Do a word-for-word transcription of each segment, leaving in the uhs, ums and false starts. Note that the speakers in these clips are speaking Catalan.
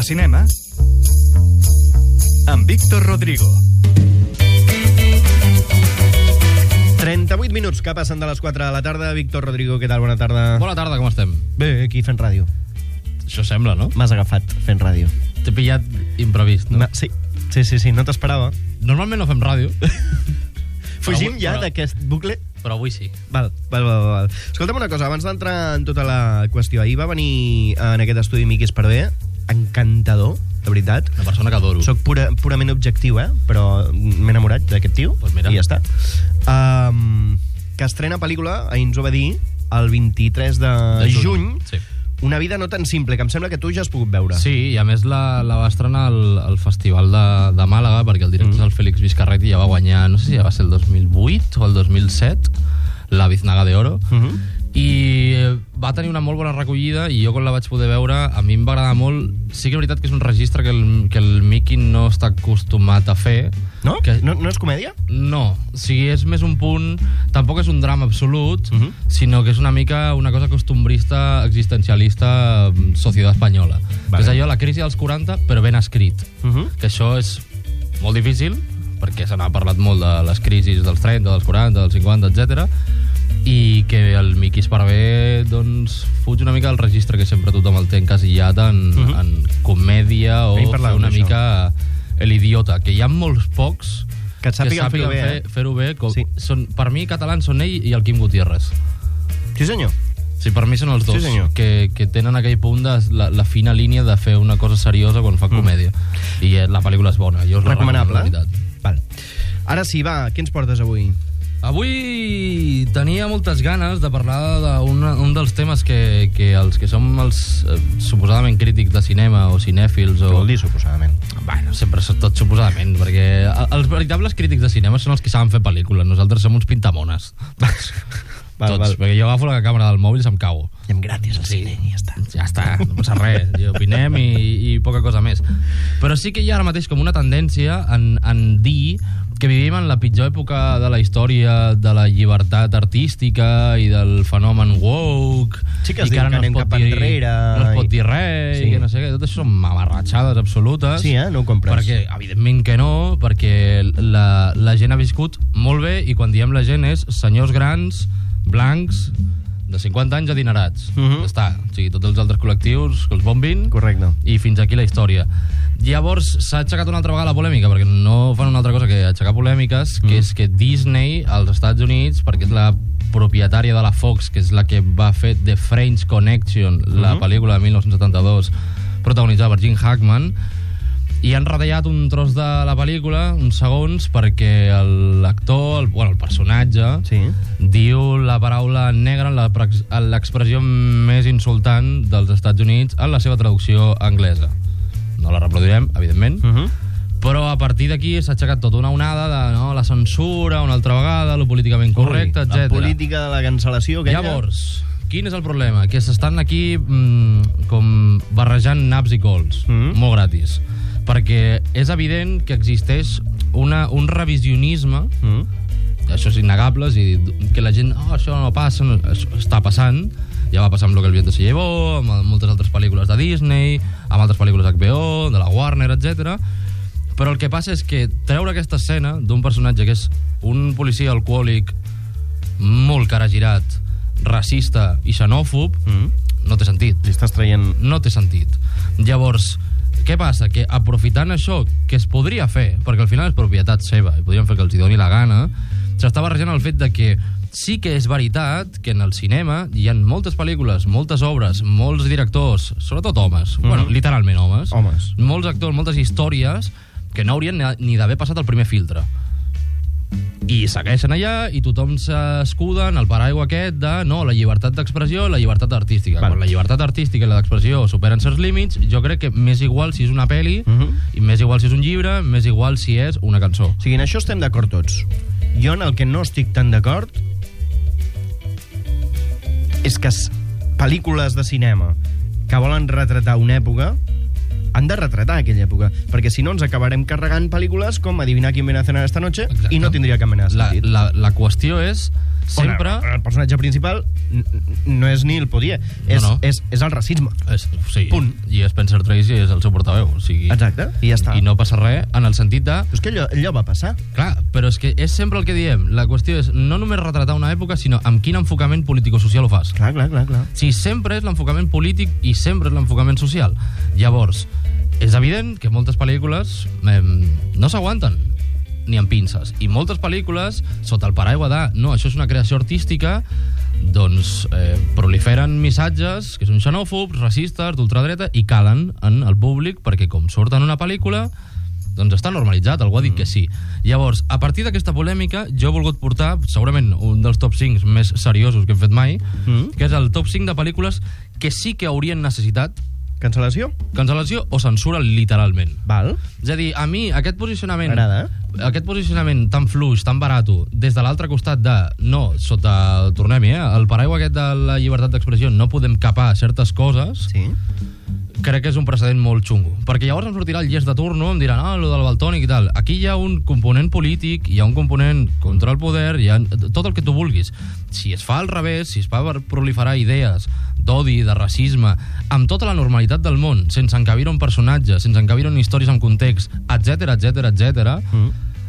cinema amb Víctor Rodrigo. trenta-vuit minuts que passen de les quatre de la tarda. Víctor Rodrigo, què tal? Bona tarda. Bona tarda, com estem? Bé, aquí fent ràdio. Això sembla, no? M'has agafat fent ràdio. T'he pillat imprevist, no? Ma, sí, sí, sí, sí, no t'esperava. Normalment no fem ràdio. Fugim Però- ja però- d'aquest bucle? Però avui sí. Val, val, val, val. Escolta'm una cosa, abans d'entrar en tota la qüestió, ahir va venir en aquest estudi Miquis Parvé, encantador, de veritat. Una persona que adoro. Soc pura, purament objectiu, eh? Però m'he enamorat d'aquest tio, Pues mira. i ja està. Um, que estrena pel·lícula, ahir ens ho va dir, el vint-i-tres de, De juny. juny, sí. Una vida no tan simple, que em sembla que tu ja has pogut veure. Sí, i a més la, la va estrenar al, al Festival de, de Màlaga, perquè el director mm. és el Félix Vizcarretti, ja va guanyar, no sé si ja va ser el dos mil vuit o el dos mil set, la Biznaga de Oro, Uh -huh. i va tenir una molt bona recollida, i jo quan la vaig poder veure, a mi em va agradar molt. Sí que és veritat que és un registre que el, que el Miqui no està acostumat a fer. No? Que, no? No és comèdia? No, o sigui, és més un punt... Tampoc és un drama absolut, Uh -huh. sinó que és una mica una cosa costumbrista, existencialista, societat espanyola. Vale. Que és allò, la crisi dels quaranta, però ben escrit. Uh -huh. Que això és molt difícil, perquè se n'ha parlat molt de les crisis dels trenta, dels quaranta, dels cinquanta, etcètera, i que el Miquis Parvé doncs, fuig una mica del registre que sempre tothom el té encasillat en, Uh -huh. en comèdia o Ahir fer parlàvem una d'això. mica l'idiota, que hi ha molts pocs Que et sàpiguen fer-ho bé, fer, eh? fer-ho bé. Com, Sí. són, per mi, catalans són ell i el Quim Gutiérrez. Sí, senyor. Sí, per mi són els dos, Sí, senyor. que, que tenen aquell punt de la, la fina línia de fer una cosa seriosa quan fa comèdia. Mm. I eh, la pel·lícula és bona. Jo us la Recomanable. recomano, la veritat. Val. Ara sí, va, què ens portes avui? Avui tenia moltes ganes de parlar d'un un dels temes que, que els que som els eh, suposadament crítics de cinema o cinèfils o... Què vol dir, suposadament? Bueno, sempre és tot suposadament, perquè els veritables crítics de cinema són els que saben fer pel·lícules. Nosaltres som uns pintamones. Tots. Val, Tots, val. perquè jo agafo la càmera del mòbil i se'm cago. I amb gratis al cine, i ja està. Ja està, no passa res, ja opinem i, i poca cosa més. Però sí que hi ha ara mateix com una tendència en, en dir que vivim en la pitjor època de la història de la llibertat artística i del fenomen woke. Sí que es i diu ara que no es anem pot cap dir, enrere no es pot i- dir res, Sí. i que no sé què. Tot això són mamarratxades absolutes. Sí, eh? No ho compres. Perquè, evidentment que no, perquè la, la gent ha viscut molt bé, i quan diem la gent és senyors grans, blancs, de cinquanta anys adinerats. Uh -huh. Ja està. O sigui, tots els altres col·lectius que els bombin. Correcte. I fins aquí la història. Llavors s'ha aixecat una altra vegada la polèmica, perquè no fan una altra cosa que aixecar polèmiques, que Mm. és que Disney, als Estats Units, perquè és la propietària de la Fox, que és la que va fer The French Connection, la Mhm. pel·lícula de dinou setanta-dos, protagonitzada per Gene Hackman, i han retallat un tros de la pel·lícula, uns segons, perquè l'actor, el, bueno, el personatge, Sí. diu la paraula negra en la prex- en l'expressió més insultant dels Estats Units en la seva traducció anglesa. No la reproduirem, evidentment, Uh -huh. però a partir d'aquí s'ha aixecat tota una onada de no, la censura una altra vegada, lo políticament correcte, Ui, la etcètera. política de la cancel·lació aquella. Llavors, quin és el problema? Que s'estan aquí mm, com barrejant naps i cols, Mm. molt gratis, perquè és evident que existeix una, un revisionisme, Mm. això és innegable, és a dir, que la gent, oh, això no passa, no, això està passant, ja va passar amb Lo que el viento se llevó, amb moltes altres pel·lícules de Disney, amb altres pel·lícules d'H B O, de la Warner, etcètera. Però el que passa és que treure aquesta escena d'un personatge que és un policia alcohòlic molt caragirat, racista i xenòfob, Mm. no té sentit. Li estàs traient... No té sentit. Llavors, què passa? Que aprofitant això, que es podria fer, perquè al final és propietat seva, i podríem fer que els hi doni la gana, s'està barrejant el fet de que sí que és veritat que en el cinema hi ha moltes pel·lícules, moltes obres, molts directors, sobretot homes, Mhm. bueno, literalment homes, Homes. molts actors, moltes històries que no haurien ni d'haver passat el primer filtre. I segueixen allà i tothom s'escuda en el paraigua aquest de no, la llibertat d'expressió, la llibertat artística. Val. Quan la llibertat artística i la d'expressió superen certs límits, jo crec que m'és igual si és una pel·li, Uh -huh. i m'és igual si és un llibre, m'és igual si és una cançó. O sigui, en això estem d'acord tots. Jo en el que no estic tan d'acord és que s- pel·lícules de cinema que volen retratar una època han de retratar aquella època, perquè si no ens acabarem carregant pel·lícules com Adivinar quién viene a cenar esta noche. Exacte. I no tindria cap mena de La, sentit. la, la qüestió és sempre... On el personatge principal no és ni el Podier, és, No, no. és, és el racisme. És, sí, Punt. I Spencer Tracy és el seu portaveu. O sigui, Exacte, i ja està. I no passa res en el sentit de... Però és que allò, allò va passar. Clar, però és que és sempre el que diem. La qüestió és no només retratar una època, sinó amb quin enfocament político-social ho fas. Clar, clar, clar, clar. Sí, sempre és l'enfocament polític i sempre és l'enfocament social. Llavors, és evident que moltes pel·lícules eh, no s'aguanten ni amb pinces. I moltes pel·lícules, sota el paraigua de no, això és una creació artística, doncs eh, proliferen missatges que són xenòfobs, racistes, d'ultradreta, i calen en el públic perquè com surt en una pel·lícula, doncs està normalitzat, algú ha dit mm. que sí. Llavors, a partir d'aquesta polèmica, jo he volgut portar, segurament, un dels top cinc més seriosos que hem fet mai, mm. que és el top cinc de pel·lícules que sí que haurien necessitat Cancel·lació? cancel·lació o censura literalment. Val. És a dir, a mi aquest posicionament M'agrada, aquest posicionament tan fluix, tan barato, des de l'altre costat de, no, sota, tornem-hi, eh, el paraigua aquest de la llibertat d'expressió, no podem capar certes coses, Sí. crec que és un precedent molt xungo. Perquè llavors em sortirà el llest de turno, em diran, ah, lo del Valtònic i tal. Aquí hi ha un component polític, hi ha un component contra el poder, hi ha tot el que tu vulguis. Si es fa al revés, si es fa per proliferar idees d'odi, de racisme, amb tota la normalitat del món, sense encabir un personatge, sense encabir un històries amb context, etcètera, etcètera, etcètera, mm.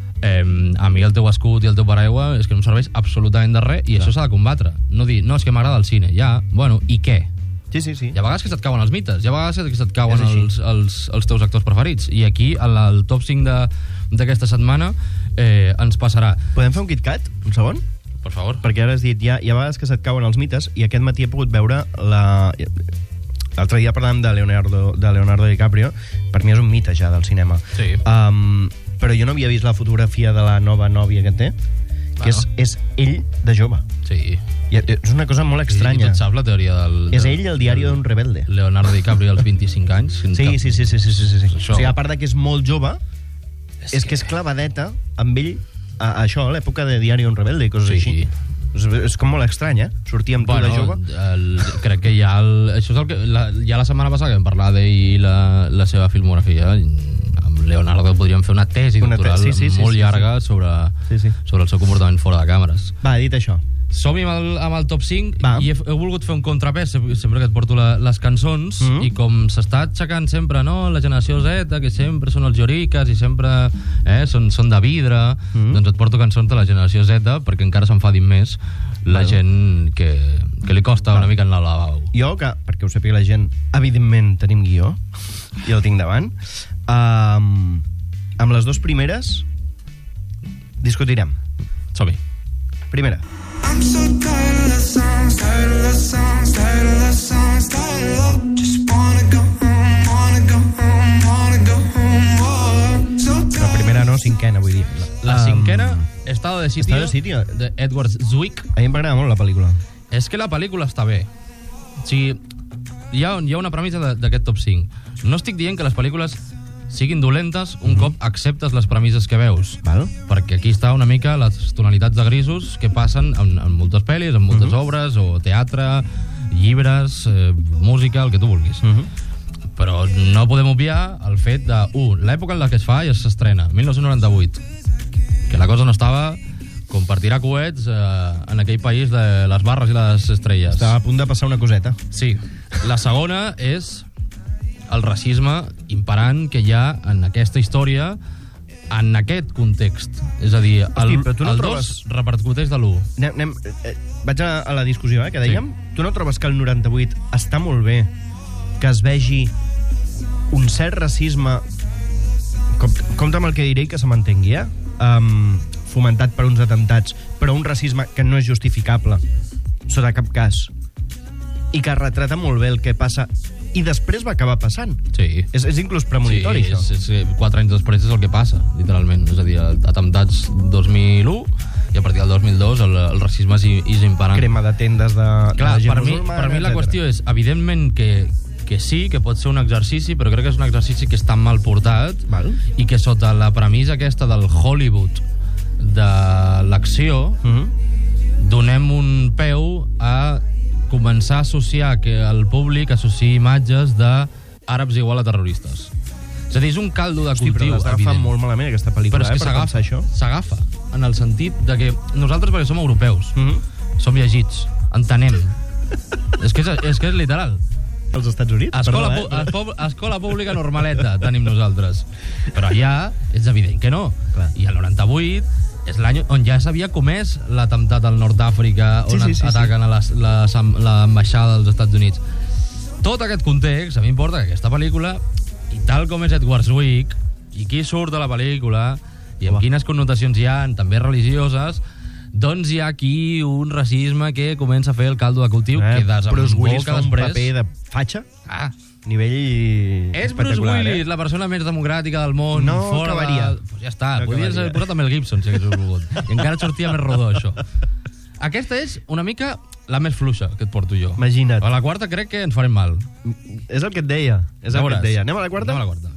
eh, a mi el teu escut i el teu paraigua és que no em serveix absolutament de res, i Clar. Això s'ha de combatre. No dir, no, és que m'agrada el cine. Ja, bueno, i què? Sí, sí, sí. Hi ha vegades que se't cauen els mites, hi ha vegades que se't cauen És així. els, els, els teus actors preferits. I aquí, el, el top cinc de- d'aquesta setmana, eh, ens passarà. Podem fer un KitKat, un segon? Per favor. Perquè ara has dit, hi ha, hi ha vegades que se't cauen els mites, i aquest matí he pogut veure la... L'altre dia parlàvem de Leonardo, de Leonardo DiCaprio. Per mi és un mite ja del cinema. Sí. Um, però jo no havia vist la fotografia de la nova nòvia que té, que és, Bueno. és ell de jove. Sí. I és una cosa molt I, i estranya. tu et saps la teoria del... És del- ell el diari d'un rebelde. Leonardo DiCaprio als vint-i-cinc anys. Sí, sí, sí, sí, sí, sí, sí, sí. Això. O sigui, a part de que és molt jove, És és que és clavadeta amb ell a, a això, a l'època de Diari d'un rebelde i coses Sí. així. És, és com molt estrany, eh? Sortir amb tu Bueno, de jove. el, crec que ja... El, això és el que... La, ja la setmana passada que vam parlar d'ell i la, la seva filmografia, amb Leonardo podríem fer una tesi Una te- doctoral sí, sí, sí, molt sí, llarga sí. sobre, Sí, sí. sobre el seu comportament fora de càmeres. Va, dit això. Som-hi amb, el, amb el top cinc. Va. I he, he volgut fer un contrapès sempre sempre que et porto la, les cançons, Mhm. i com s'està aixecant sempre, no?, la generació Z, que sempre són els lloriques i sempre eh, són, són de vidre, Mhm. doncs et porto cançons de la generació Z perquè encara s'enfadin més la Val. gent que, que li costa Va. una mica en el lavabo. Jo, que, perquè ho sàpiga la gent, evidentment tenim guió, i el tinc davant. Um, amb les dues primeres discutirem. Som-hi. Primera. I'm so tired of the songs, tired of the songs, tired of the songs, tired of just wanna go home, wanna go home, wanna go home. Oh, so La tired. primera no, cinquena, vull dir. La Um, cinquena, Estado de Sitio, Estado de Sitio. de Edward Zwick. A mi m'agrada molt la pel·lícula. És que la pel·lícula està bé. O sigui, hi ha, hi ha una premissa de- d'aquest top cinc. No estic dient que les pel·lícules siguin dolentes un mm -hmm. cop acceptes les premisses que veus. Val? Perquè aquí està una mica les tonalitats de grisos que passen en, en moltes pel·lis, en moltes Mhm. obres, o teatre, llibres, eh, música, el que tu vulguis. Uh -huh. Però no podem obviar el fet de, un, l'època en la que es fa i s'estrena, dinou noranta-vuit, que la cosa no estava com per tirar coets eh, en aquell país de les barres i les estrelles. Estava a punt de passar una coseta. Sí. La segona és el racisme imperant que hi ha en aquesta història en aquest context. És a dir, el, Hosti, però tu no el trobes- dos repercuteix de l'u. Anem, anem, eh, vaig a, a la discussió, eh, que dèiem. Sí. Tu no trobes que el noranta-vuit està molt bé que es vegi un cert racisme, com, compte amb el que diré i que se m'entengui, eh? Um, fomentat per uns atemptats, però un racisme que no és justificable, sota cap cas, i que retrata molt bé el que passa, i després va acabar passant. Sí. És, és inclús premonitori, sí, això. és, és, que quatre anys després és el que passa, literalment. És a dir, atemptats dos mil u i a partir del dos mil dos el, el racisme és, és imperant. Crema de tendes de, Clar, de gent per mi, musulmana, per mi la etcètera. qüestió és, evidentment, que, que sí, que pot ser un exercici, però crec que és un exercici que està mal portat. Val. I que sota la premissa aquesta del Hollywood de l'acció Uh -huh. donem un peu a començar a associar que el públic associï imatges d'àrabs igual a terroristes. És a dir, és un caldo de Hosti, però cultiu l'has d'agafar evident. molt malament, aquesta pel·lícula, Però és eh, que per s'agafa, pensar això. s'agafa. en el sentit de que nosaltres, perquè som europeus, Mhm. som llegits, entenem. és, que és, és que és literal. Als Estats Units? Escola, Perdó, pu escola, escola pública normaleta tenim nosaltres. Però allà és evident que no. Clar. I el noranta-vuit és l'any on ja s'havia comès l'atemptat al nord d'Àfrica, on Sí, sí, sí, ataquen a l'ambaixada dels Estats Units. Tot aquest context, a mi importa que aquesta pel·lícula, i tal com és Edward's Week, i qui surt de la pel·lícula, i amb Home. quines connotacions hi ha, també religioses, doncs hi ha aquí un racisme que comença a fer el caldo de cultiu, Eh, que Bruce Willis desemboca fa un després... paper de fatxa, Ah, nivell és Bruce espectacular, Willis, eh? la persona més democràtica del món. No fora acabaria. De... Pues ja està, No podries acabaria. haver posat amb el Gibson, si haguessis volgut. I encara et sortia més rodó, això. Aquesta és una mica la més fluixa que et porto jo. Imagina't. A la quarta crec que ens farem mal. És el que et deia. És el Ja que et veuràs. deia. Anem a la quarta? Anem a la quarta.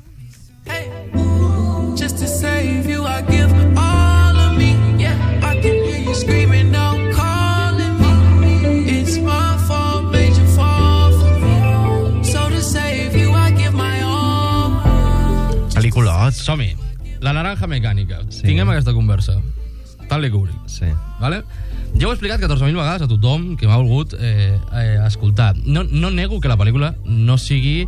Just to save you, I give all of me. Yeah, I can hear you screaming out, calling me. It's my fault, made you fall for me. So to save you, I give my all. Pel·lículots. Som-hi. La naranja mecànica. Sí. Tinguem aquesta conversa. Stanley Kubrick. Sí. Vale? Ja ho he explicat catorze mil vegades a tothom que m'ha volgut eh, eh, escoltar. No, no nego que la pel·lícula no sigui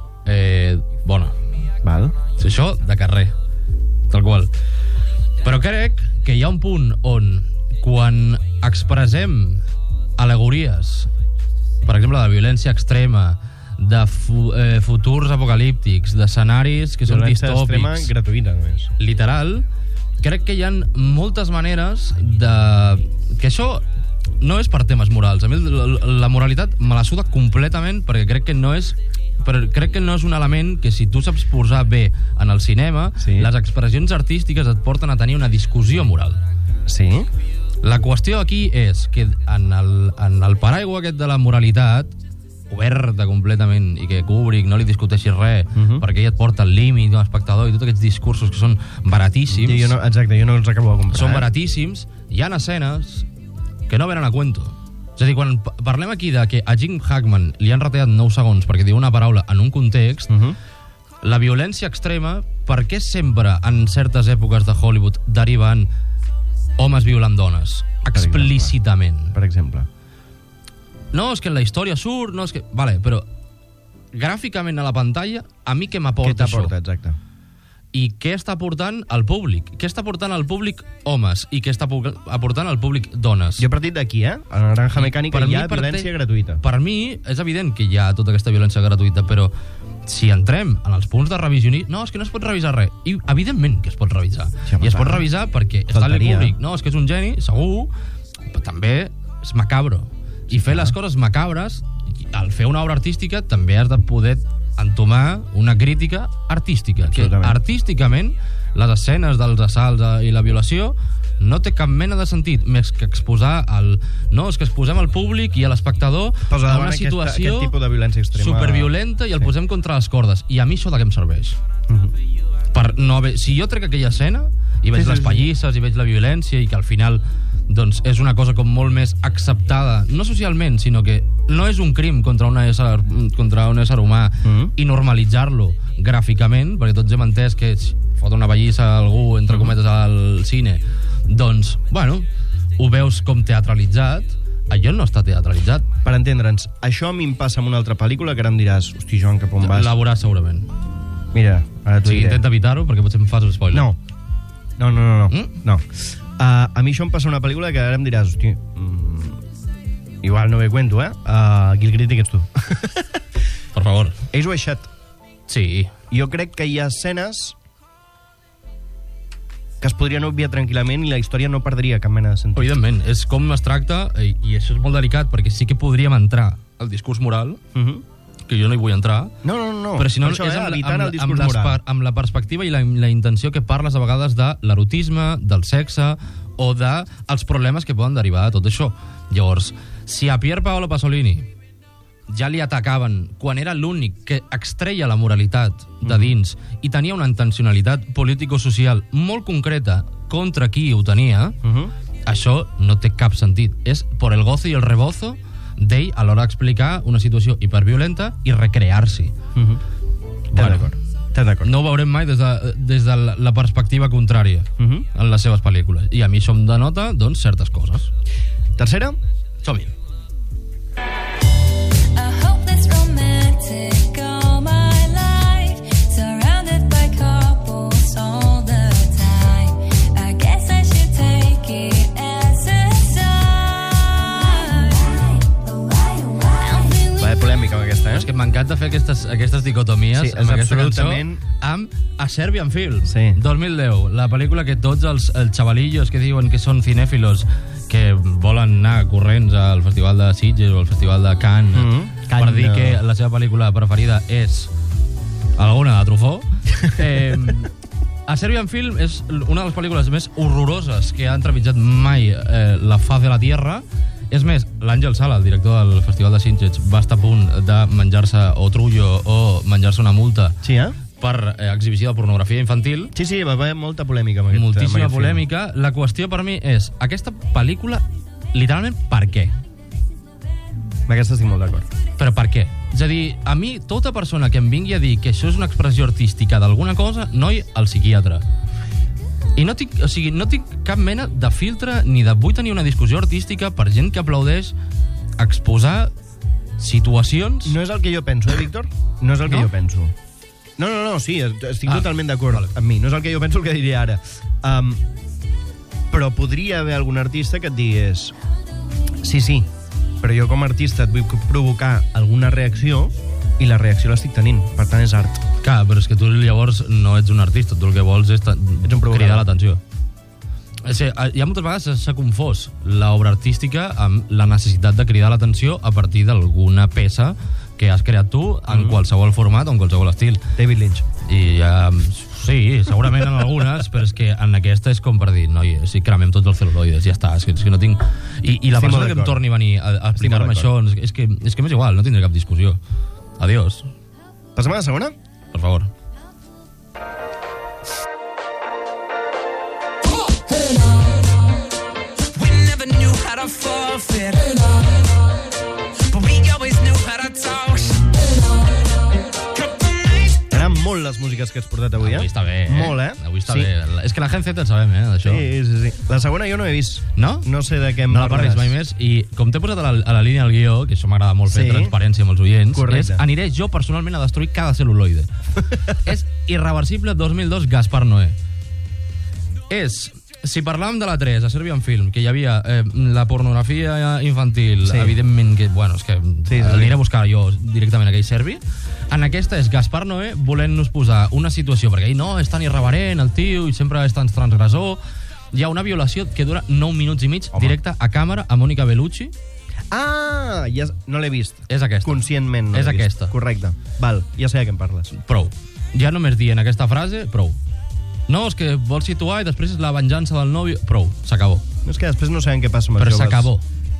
eh, bona. Val. És això de carrer. Tal qual. Però crec que hi ha un punt on, quan expressem al·legories, per exemple, de violència extrema, de fu eh, futurs apocalíptics, d'escenaris que són Violència extrema distòpics, gratuïta, només. literal, crec que hi ha moltes maneres de... Que això no és per temes morals. A mi la, la moralitat me la suda completament, perquè crec que no és però crec que no és un element que, si tu saps posar bé en el cinema, Sí. les expressions artístiques et porten a tenir una discussió moral. Sí? La qüestió aquí és que en el, en el paraigua aquest de la moralitat, oberta completament, i que Kubrick no li discuteixi res, uh Mhm. -huh. perquè ell et porta el límit com a espectador, i tots aquests discursos que són baratíssims, Jo no, exacte, jo no els acabo de comprar. són eh? baratíssims, hi ha escenes que no venen a cuento. És a dir, quan pa- parlem aquí de que a Jim Hackman li han retallat nou segons perquè diu una paraula en un context, Uh -huh. la violència extrema, per què sempre en certes èpoques de Hollywood deriven homes violant dones? Explícitament. Per exemple. No, és que en la història surt, no és que... Vale, però gràficament a la pantalla, a mi què Què m'aporta això? t'aporta, exacte? I què està aportant al públic? Què està aportant al públic homes? I què està pu- aportant al públic dones? Jo he partit d'aquí, eh? A la naranja mecànica Per hi mi ha parte- violència gratuïta. Per mi, és evident que hi ha tota aquesta violència gratuïta, però si entrem en els punts de revisionisme... No, és que no es pot revisar res. I evidentment que es pot revisar. Sí, home, I es pot clar. revisar perquè Stanley Faltaria. Kubrick, no, és que és un geni, segur, però també és macabro. I fer les coses macabres, al fer una obra artística, també has de poder entomar una crítica artística. Que Absolutament. artísticament, les escenes dels assalts i la violació no té cap mena de sentit, més que exposar el... No, és que exposem al públic i a l'espectador Posa a davant una aquesta- situació aquest tipus de violència extrema. superviolenta i el Sí. posem contra les cordes. I a mi això de què em serveix? Uh -huh. Per no haver... Si jo trec aquella escena i veig Sí, sí, les sí. pallisses i veig la violència i que al final doncs és una cosa com molt més acceptada, no socialment, sinó que no és un crim contra un ésser, contra un ésser humà, Mhm. i normalitzar-lo gràficament, perquè tots hem entès que si fot una pallissa a algú, entre cometes, al cine, doncs, bueno, ho veus com teatralitzat. Allò no està teatralitzat. Per entendre'ns, això a mi em passa amb una altra pel·lícula que ara em diràs, hosti, Joan, cap on vas? La veuràs segurament. Mira, ara t'ho Sí, diré. intenta evitar-ho perquè potser em fas un spoiler. No. No, no, no. no. Mm? no. Uh, a mi això em passa una pel·lícula que ara em diràs, hosti, mm, igual no bé cuento, eh? Uh, aquí el crític ets tu. Per favor. Ace Wide Shut. Sí. Jo crec que hi ha escenes que es podrien obviar tranquil·lament i la història no perdria cap mena de sentit. Evidentment, és com es tracta, i, i això és molt delicat, perquè sí que podríem entrar al discurs moral, Uh -huh. que jo no hi vull entrar, No, no, no. però si no, Per això, és eh, amb, evitant amb, el amb, discurs les, moral. amb la perspectiva i la, la intenció que parles a vegades de l'erotisme, del sexe, o de els problemes que poden derivar de tot això. Llavors, si a Pier Paolo Pasolini ja li atacaven quan era l'únic que extreia la moralitat de dins i tenia una intencionalitat político-social molt concreta contra qui ho tenia, Uh -huh. això no té cap sentit. És por el gozo i el rebozo d'ell a l'hora d'explicar una situació hiperviolenta i recrear-s'hi. Uh -huh. Bueno. D'acord. Estàs d'acord. No ho veurem mai des de, des de la, la perspectiva contrària Uh -huh. en les seves pel·lícules. I a mi això em denota, doncs, certes coses. Tercera? Som-hi. I hope that's romantic all my life, surrounded by couples all the time. I guess I should take it as a sign. I'm feeling Va, polèmica amb aquesta, És eh? que m'encanta fer aquestes, aquestes dicotomies Sí, és amb aquesta absolutament- cançó amb A Serbian Film, Sí. dos mil deu, la pel·lícula que tots els, els xavalillos que diuen que són cinèfilos, que volen anar corrents al Festival de Sitges o al Festival de Cannes, Mhm. per Cannes. dir que la seva pel·lícula preferida és alguna de Truffaut. eh, A Serbian Film és una de les pel·lícules més horroroses que ha entrevitjat mai eh, la faz de la Tierra. És més, l'Àngel Sala, el director del Festival de Sitges, va estar a punt de menjar-se o trullo o menjar-se una multa Sí, eh? per eh, exhibició de pornografia infantil. Sí, sí, va haver molta polèmica amb aquest, Moltíssima amb aquest film. polèmica. La qüestió per mi és, aquesta pel·lícula, literalment, per què? Amb aquesta estic molt d'acord. Però per què? És a dir, a mi, tota persona que em vingui a dir que això és una expressió artística d'alguna cosa, noi, al psiquiatre. I no tinc, o sigui, no tinc cap mena de filtre ni de vull tenir una discussió artística per gent que aplaudeix exposar situacions... No és el que jo penso, eh, Víctor? No és el que No? jo penso. No, no, no, sí, estic Ah, totalment d'acord vale. amb mi. No és el que jo penso el que diré ara. Um, però podria haver algun artista que et digués sí, sí, però jo com a artista et vull provocar alguna reacció i la reacció l'estic tenint. Per tant, és art. Clar, però és que tu llavors no ets un artista, tu el que vols és Ets un provocador. cridar l'atenció. O sigui, hi ha moltes vegades s'ha confós l'obra artística amb la necessitat de cridar l'atenció a partir d'alguna peça que has creat tu en Mhm. qualsevol format o en qualsevol estil. David Lynch. I ja, sí, segurament en algunes, però és que en aquesta és com per dir, noi, si cremem tots els celuloides, ja està, és que, és que no tinc... I, i la Estic persona molt que em d'acord. torni a venir a, a explicar-me molt això, és que, és que m'és igual, no tindré cap discussió. Adiós, Passem a la segona? per favor. We never knew how to forfeit, but we always knew how to toss. Couple nights. M'agraden molt les músiques que has portat avui, eh? Avui està bé, eh? Molt, eh? Avui està sí. bé. És que la Gen Z el sabem, eh, d'això. Sí, sí, sí. La segona jo no he vist. No? No sé de què em No la parlis mai més. I com t'he posat a la, a la línia del guió, que això m'agrada molt fer Sí. transparència amb els oients, Correcte. és aniré jo personalment a destruir cada celuloide. És Irreversible dos mil dos, Gaspar Noé. És... Si parlàvem de la tres, a Serbian Film, que hi havia eh, la pornografia infantil, Sí. evidentment que, bueno, és que Sí, sí, l'aniré sí. a buscar jo directament aquell serbi. En aquesta és Gaspar Noé volent-nos posar una situació, perquè ell no, és tan irreverent, el tio, i sempre és tan transgressor. Hi ha una violació que dura nou minuts i mig, Home. directe a càmera, a Mònica Bellucci. Ah, ja, no l'he vist. És aquesta. Conscientment no És l'he vist. aquesta. Correcte. Val, ja sé de què em parles. Prou. Ja només dient aquesta frase, prou. No, és que vols situar i després és la venjança del nòvio. Prou, s'acabó. És que després no sabem què passa amb els Però joves. s'acabó.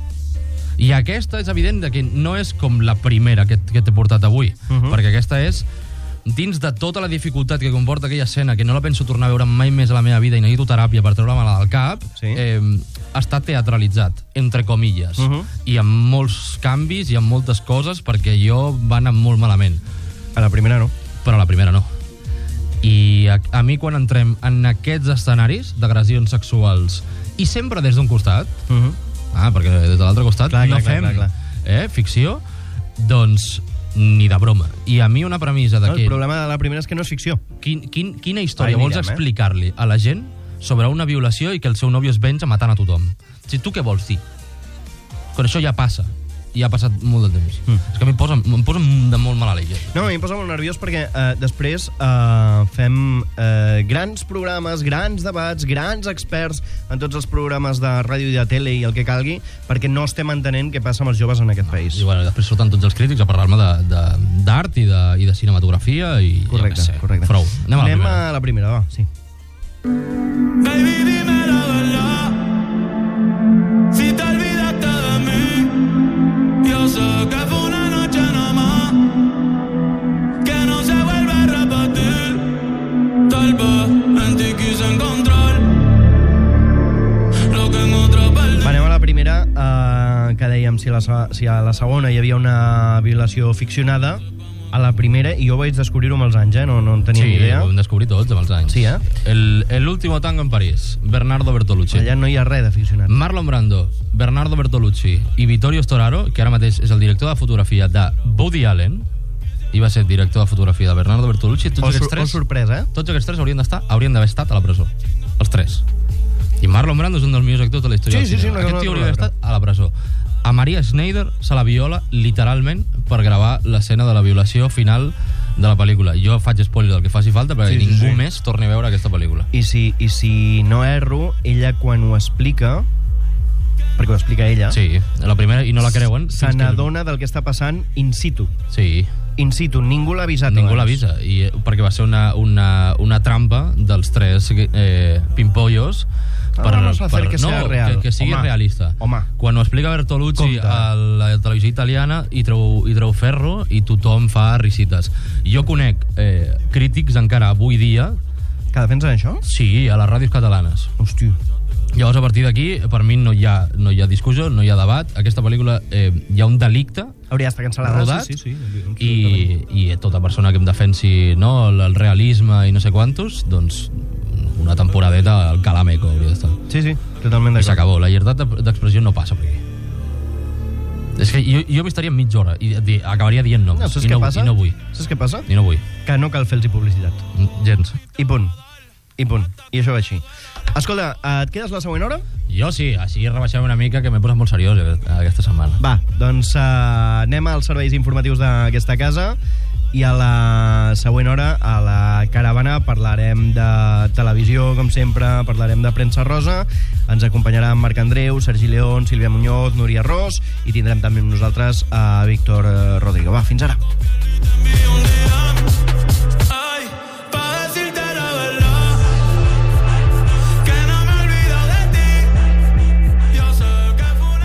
I aquesta és evident de que no és com la primera que, que t'he portat avui, Uh -huh. perquè aquesta és dins de tota la dificultat que comporta aquella escena, que no la penso tornar a veure mai més a la meva vida i necessito teràpia per treure-me-la del cap, Sí. eh, està teatralitzat, entre comilles, Uh -huh. i amb molts canvis i amb moltes coses, perquè jo va anar molt malament. A la primera no. Però a la primera no. I a, a mi quan entrem en aquests escenaris d'agressions sexuals i sempre des d'un costat, Uh -huh. ah, perquè des de l'altre costat Clar, no clar, clar, fem clar, clar. Eh, ficció, doncs ni de broma. I a mi una premissa de No, que... el problema de la primera és que no és ficció. Quin, quin, quina història Ara vols anirem, eh? explicar-li a la gent sobre una violació i que el seu nòvio es venja matant a tothom? O sigui, tu què vols dir? Quan això ja passa. I ha passat molt de temps. Mm. És que a mi em posa, em posa de molt mala leia. No, a mi em posa molt nerviós perquè eh, després eh, fem eh, grans programes, grans debats, grans experts en tots els programes de ràdio i de tele i el que calgui, perquè no estem entenent què passa amb els joves en aquest país. I bueno, després surten tots els crítics a parlar-me de- de- d'art i, de, i de cinematografia i Correcte, jo què sé. correcte. Prou. Anem a la Anem primera. a la primera, va, sí. Baby, dime la verdad. Si te olvidaste de mí, yo sé que fue una noche nomás, que no se vuelve a repetir. Tal vez en ti quise encontrar lo que en otra perdí. Va, anem a la primera, eh, que dèiem si a la, se- si a la segona hi havia una violació ficcionada, a la primera, i jo vaig descobrir-ho amb els anys, eh? no, no en tenia Sí, ni idea. ho vam descobrir tots amb els anys. Sí, eh? El, el último tango en París, Bernardo Bertolucci. Allà no hi ha res d'aficionat. Marlon Brando, Bernardo Bertolucci i Vittorio Storaro, que ara mateix és el director de fotografia de Woody Allen, i va ser director de fotografia de Bernardo Bertolucci. Tots O, aquests sur tres, o sorpresa, eh? tots aquests tres haurien d'estar, haurien d'haver estat a la presó. Els tres. I Marlon Brando és un dels millors actors de la història Sí, del sí, sí, cinema. no, Aquest no, tio no, hauria d'haver no. estat a la presó. A Maria Schneider se la viola literalment per gravar l'escena de la violació final de la pel·lícula. Jo faig spoiler del que faci falta perquè Sí, sí, ningú sí. més torni a veure aquesta pel·lícula. I si, I si no erro, ella quan ho explica, perquè ho explica ella, Sí, la primera, i no la creuen. se fins que- n'adona del que està passant in situ. Sí, In situ, ningú l'ha avisat ningú abans. l'avisa, i, eh, perquè va ser una, una, una trampa dels tres eh, pimpollos Ah, vamos a hacer que sea real. que, que sigui Home, realista. home. Quan ho explica Bertolucci Compte. a la televisió italiana i treu, i treu ferro i tothom fa risites. Jo conec eh, crítics encara avui dia, Que defensen això? sí, a les ràdios catalanes. Hòstia. Llavors, a partir d'aquí, per mi no hi ha, no hi ha discussió, no hi ha debat. Aquesta pel·lícula eh, hi ha un delicte Hauria d'estar cancel·lada. rodat, Sí, sí, sí. i, i tota persona que em defensi no, el, el realisme i no sé quantos, doncs una temporadeta al Calameco hauria d'estar. Sí, sí, totalment I d'acord. s'acabó. La llibertat de- d'expressió no passa per aquí. És que jo, jo m'estaria mitja hora i di, acabaria dient noms. No, saps I, què no, passa? I no vull. Saps què passa? I no vull. Que no cal fer-los publicitat. Gens. I punt. I punt. I això va així. Escolta, et quedes la següent hora? Jo sí, així rebaixem una mica, que m'he posat molt seriós aquest- aquesta setmana. Va, doncs uh, anem als serveis informatius d'aquesta casa i a la següent hora, a la caravana, parlarem de televisió, com sempre, parlarem de premsa rosa, ens acompanyarà Marc Andreu, Sergi León, Sílvia Muñoz, Núria Ros, i tindrem també amb nosaltres a Víctor eh, Rodrigo. Va, fins ara.